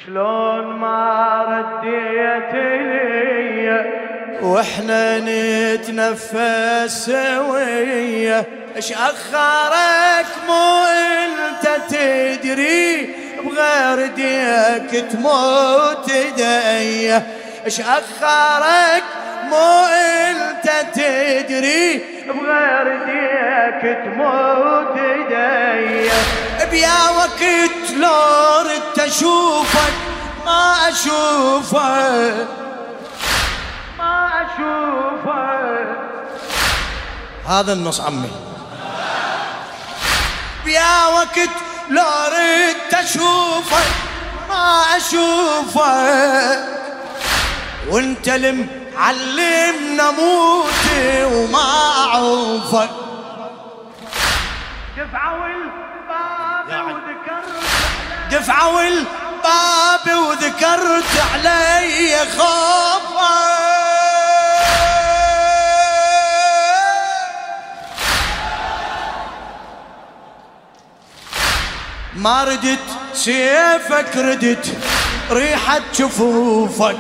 شلون ما رديت لي واحنا نتنفس سوية، اش اخرك مو انت تدري بغير ديك تموت دية، اش اخرك مو انت تدري بغير ديك تموت دية. بيا وقت لو ردت اشوفك ما اشوفك ما اشوفك. هذا النص عمي. بيا وقت لو ردت اشوفك ما اشوفك، وانت المعلمنا موت وما اعوفك. دفعوا الباب وذكرت علي خوفك، ما ردت سيفك ردت ريحة جفوفك.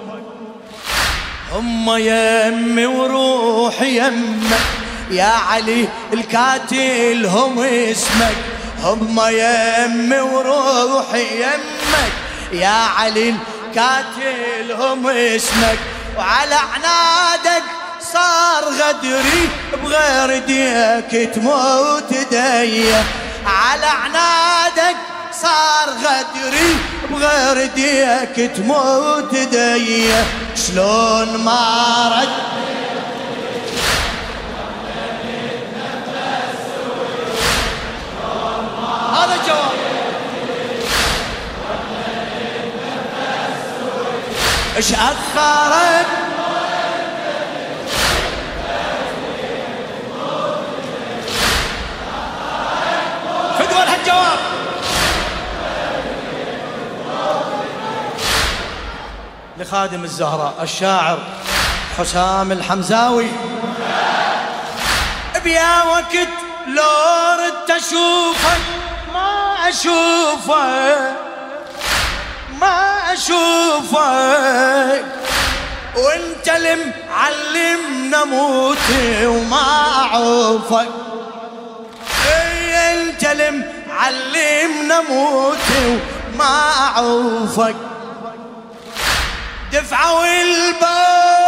هم يمي وروح يمك يا علي الكاتل هم اسمك، هم يمي وروح يمك يا علي الكاتل هم اسمك. وعلى عنادك صار غدري بغير ديك تموت دية، على عنادك صار غدري بغير ديك تموت دية. شلون ما رد هذا جواب. اش اخرك فدوى هالجواب. لخادم الزهراء الشاعر حسام الحمزاوي. بيا وقت لو ردت اشوفك ما اشوفك ما اشوفك، وانت المعلمنا موت وما اعوفك. انت المعلمنا موت وما اعوفك. دفعوا الباب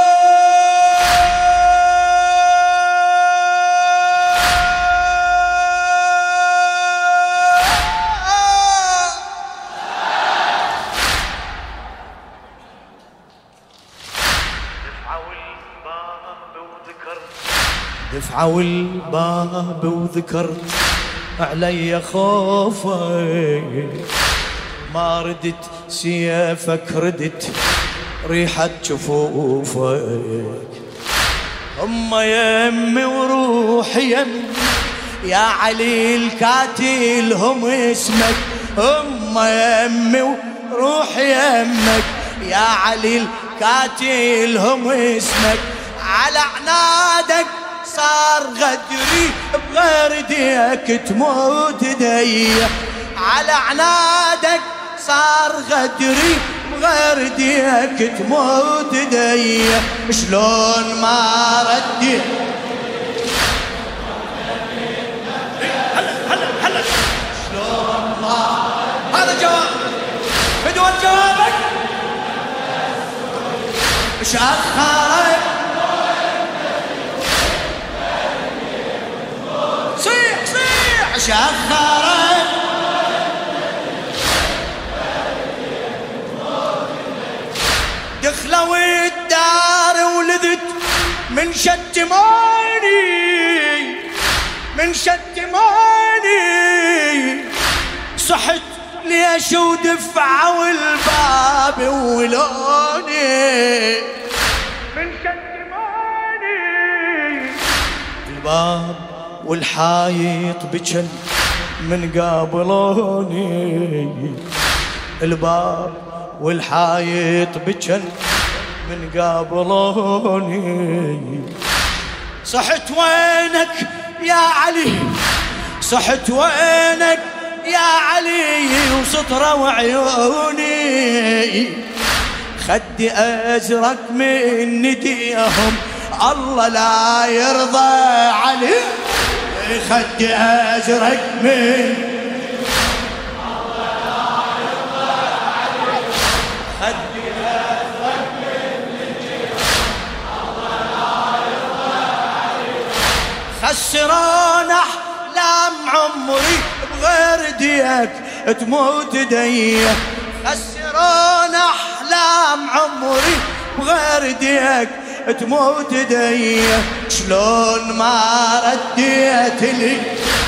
دفعوا الباب وذكرت علي خوفك، ما ردت سيفك ردت ريحة جفوفك. هم يمي وروح يمي يا علي الكاتل هم اسمك، هم يمي وروح يمك يا علي الكاتل هم اسمك. على عنادك صار غدري بغير ديك تموت دية، على عنادك صار غدري بغير ديك تموت دية. شلون ما ردي هلا شلون ما هذا جواب بدون جوابك. اش اخرك صيح صيح اش اخرك دخلوا الدار ولذت من شتماني من شتماني. صحت ليش ودفعوا الباب ولوني من شتماني. الباب والحايط بجن من قابلوني، الباب والحايط بجن من قابلوني. صحت وينك يا علي صحت وينك يا علي وسطرة وعيوني خدي أزرق من نديهم الله لا يرضى عليه. خدي أزرق من الله لا يرضى عليه. خدي أزرق من نديهم الله لا يرضى عليه. خسران أحلام عمري بغير ديك تموت ديه. خسران أحلام عمري بغير ديك تموت ديه. شلون ما رديت لي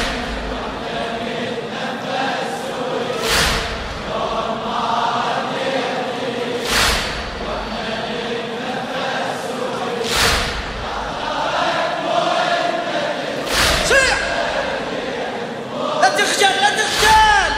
لا تخجل لا تخجل.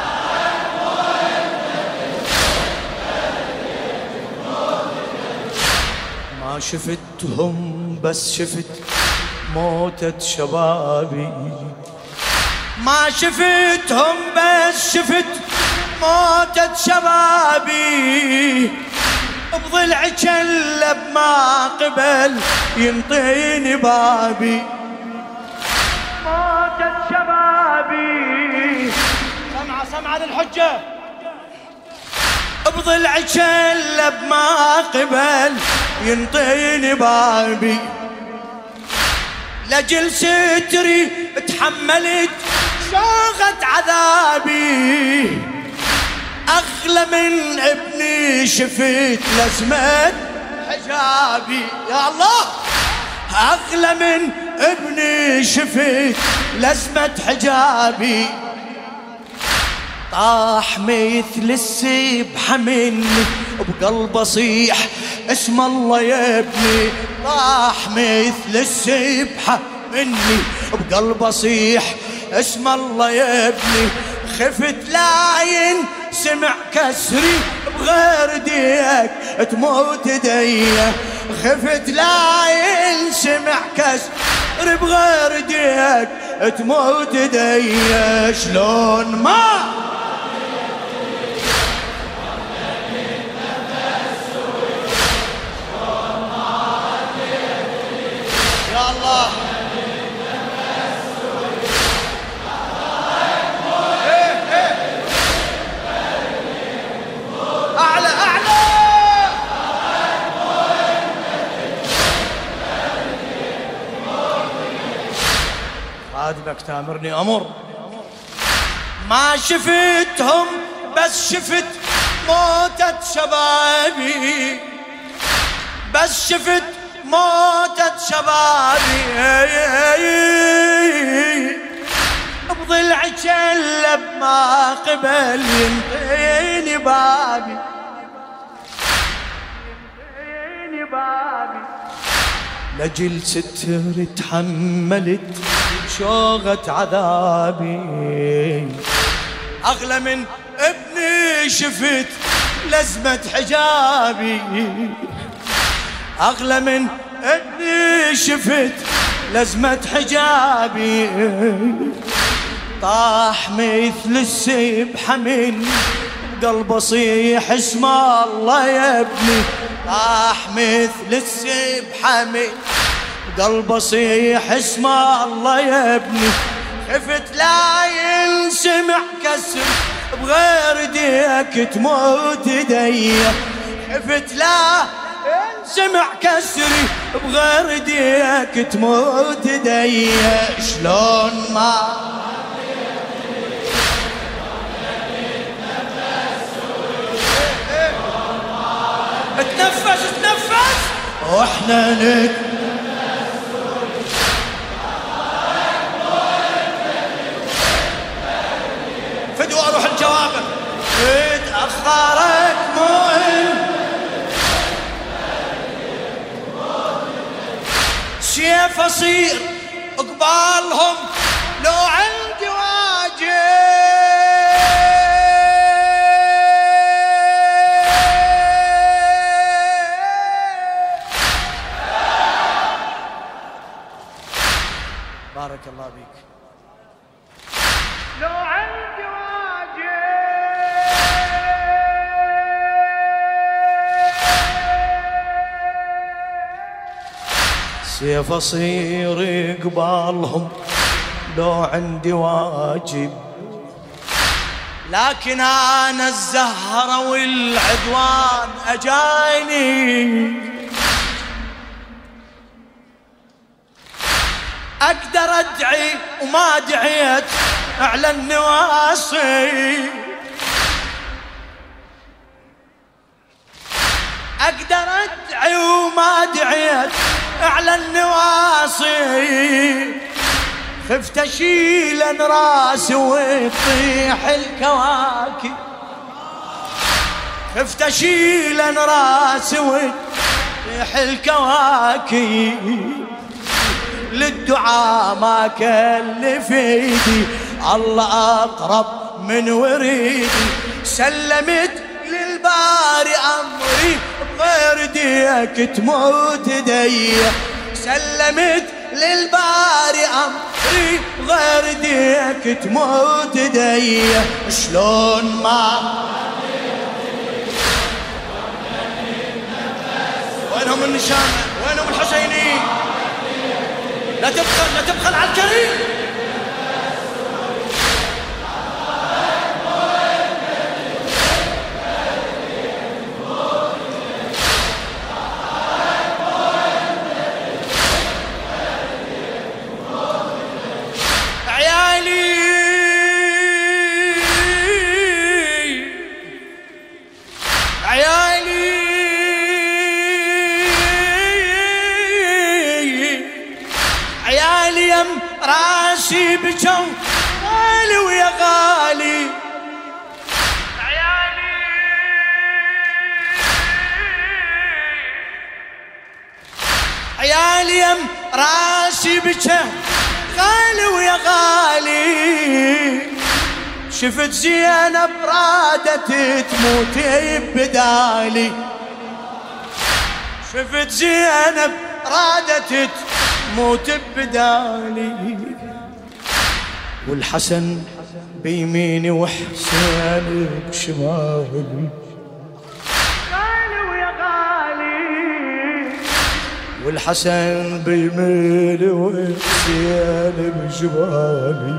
ما شفتهم بس شفت موتة شبابي. ما شفتهم بس شفت موتة شبابي. بضلع كلب ما قبل ينطيني بابي. موتة شبابي. سمعة للحجة. بضلع كلب ما قبل ينطيني بابي. لجل ستري تحملت شوغة عذابي. أغلى من ابني شفت لازمة حجابي. يا الله أغلى من ابني شفت لازمة حجابي. طاح مثل السبحة مني بقلبه صيح اسم الله يا ابني. طاح مثل السبحة مني بقلبه صيح اسم الله يا ابني. خفت لاين سمع كسري بغير ديك تموت ديه. خفت لاين سمع كسري بغير ديك تموت ديه. شلون ما يا الله. أعلى أعلى. خادمك تامرني أمر. ما شفتهم بس شفت موتة شبابي. بس شفت موتة شبابي. بضلع كلب ما قبل ينطيني بابي. ينطيني بابي. لجل ستر تحملت شوغة عذابي. أغلى من ابني شفت لازمة حجابي. أغلى من ابني شفت لازمة حجابي. طاح مثل السبحة مني قلبه صيح اسم الله يا ابني. طاح مثل السبحة مني قلبه صيح اسم الله يا ابني. خفت لا ينسمع كسر بغير ديك تموت ديه. خفت لا ينسمع كسري بغير ديك تموت ديه. شلون ما اتنفس اتنفس. واحنا نتنفس. فدوا اروح الجواب. اتأخرت مهم سيف اصير قبالهم لو عندي واجب. بارك الله بيك. لو عندي واجب سيف أصير قبالهم لو عندي واجب، لكن أنا الزهرة والعدوان أجاني، أقدر أدعي وما دعيت على النواصي، أقدر أدعي وما دعيت على النواصي، خفت أشيل راسي وتطيح الكواكب، خفت أشيل راسي وتطيح الكواكب، للدعاء ما كلف ايدي، الله أقرب من وريدي، سلمت للباري أمري بغير ديك تموت دي، سلمت للباري أمري غير ديك تموت دي، شلون ما وينهم النشان وينهم الحسينيين، لا تبخل لا تبخل على الكريم، راسي بجو غالي ويا غالي، عيالي عيالي يم راسي بجو غالي ويا غالي، شفت زينب رادت تموت بدالي، شفت زينب رادت موت بدالي، والحسن بيميني وحسين بشمالي، غالي ويا غالي، والحسن بيميني وحسين بشمالي،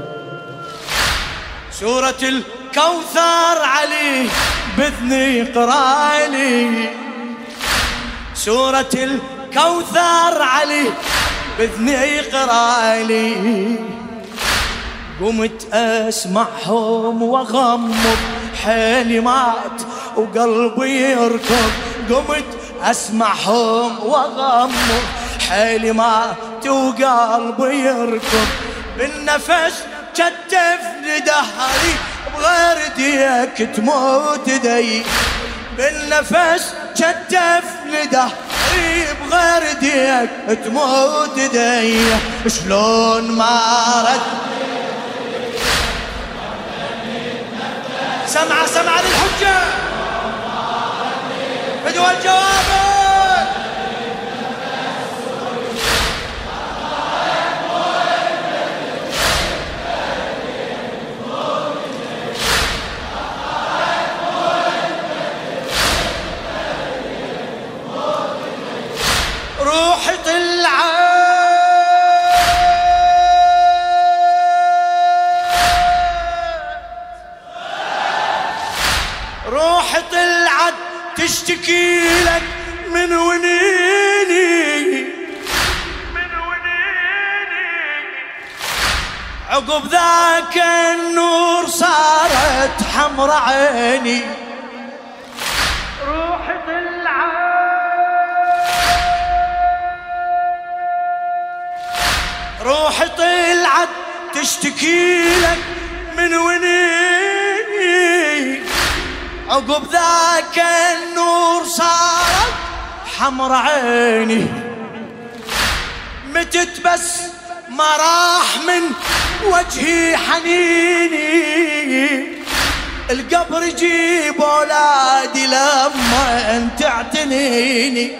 سورة الكوثر علي بإذني قرالي، سورة الكوثر علي بإذني يقرالي، قمت أسمعهم وأغمض حيلي مات وقلبي يركض، قمت أسمعهم وأغمض حيلي مات وقلبي يركض، بالنفس كتفني دهري بغير ديك تموت دي، بالنفس كتفني دهري بغير ديك تموت دي، شلون ما رد سمع للحجة بدو الجواب، روحي طلعت روحي طلعت تشتكي لك من ونيني، من ونيني، عقب ذاك النور صارت حمر عيني، روحي طلعت روحي طلعت تشتكي لك من ونيني، عقب ذاك النور صارت حمر عيني، متت بس ما راح من وجهي حنيني، القبر يجيب اولادي لما انت اعتنيني،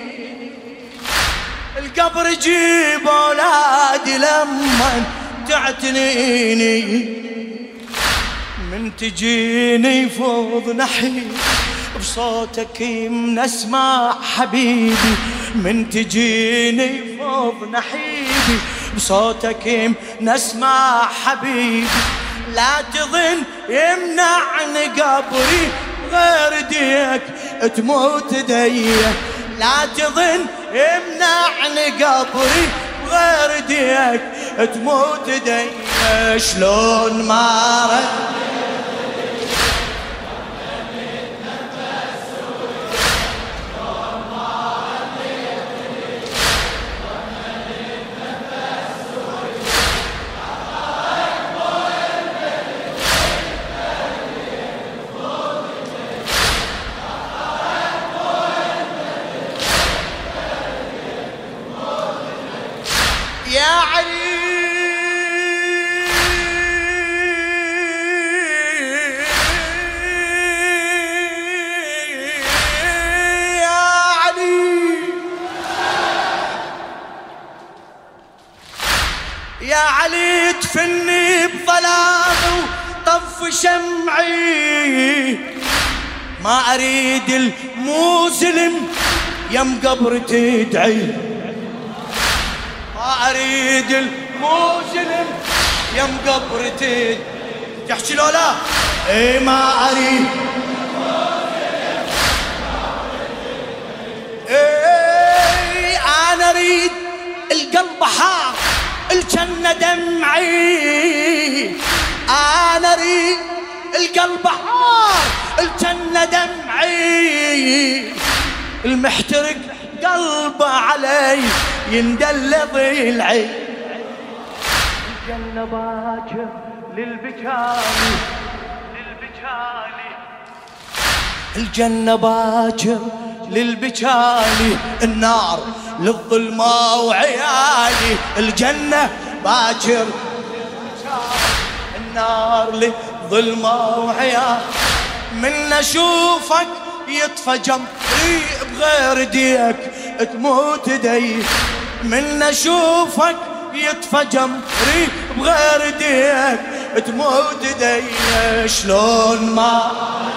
القبر يجيب اولادي لما تعتنيني، من تجيني فوض نحيب بصوتك من اسمع حبيبي، من تجيني فوض فوض نحيبي بصوتك نسمع حبيبي لا تظن يمنعني قبري غير ديك تموت ديه لا تظن يمنعني قبري غير ديك تموت ديه شلون ما رد يا علي يا علي يا علي تفني بظلامي وطف شمعي ما اريد المسلم يم قبر تدعي ما اريد المسلم يم قبر تدعي تحكي لو لا اي ما اريد اي انا اريد القلب حار الجنة دمعي انا اريد القلب حار الجنة دمعي المحترق قلبه علي يندل ضلعي الجنة باكر للبكالي الجنة باكر للبكالي النار للظلمة وعيالي الجنة باكر النار للظلمة وعيالي من اشوفك يطفى جمري بغير ديك تموت دي من اشوفك يطفى جمري بغير ديك تموت دي شلون ما